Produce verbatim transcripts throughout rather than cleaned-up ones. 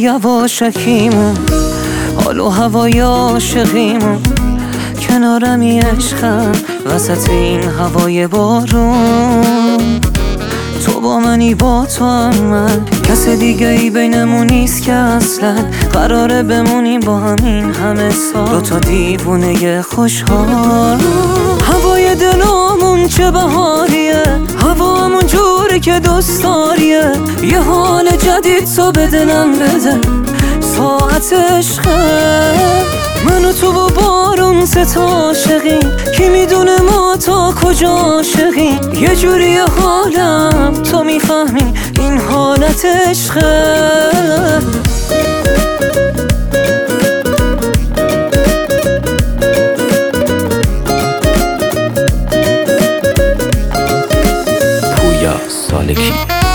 یواشکیمون، حال و هوای عاشقیمون، کنارمی عشقم وسط این هوای بارون. تو با منی با تو هم من، کس دیگه ای بینمون نیست که اصلا قراره بمونیم با همین همه سال، دوتا دیوونه خوشحال. هوای دلامون چه بهاریه، هوامون جوری که دوست داریه، یه حال جدید تو به دلم بده، ساعت عشقه. من و تو و بارون سه عاشقی، کی میدونه ما تا کجا عاشقی، یه جوری حالم تو میفهمی این حالت عشقه. پویا سالکی.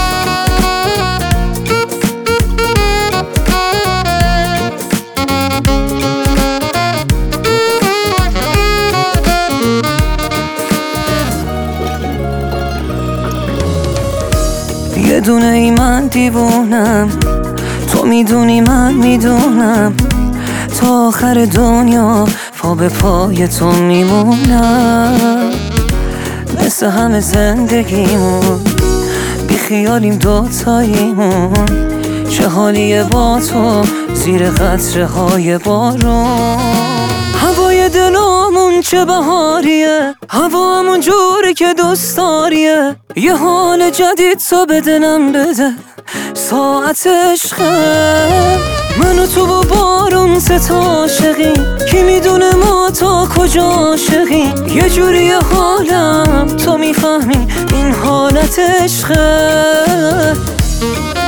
یه دونه ای من دیوونم، تو میدونی من میدونم، تا آخر دنیا پا به پای تو میمونم. مثل همه زندگیمون بی خیالیم دوتاییمون، چه حالیه با تو زیر قطره های بارون. هوای دلامون چه بهاریه، هوامون جوری که دوست داریه، یه حال جدید تو به دلم بده، ساعت عشقه. من و تو و بارون سه عاشقی، کی میدونه ما تا کجا عاشقی، یه جوری حالم تو میفهمی این حالت عشقه.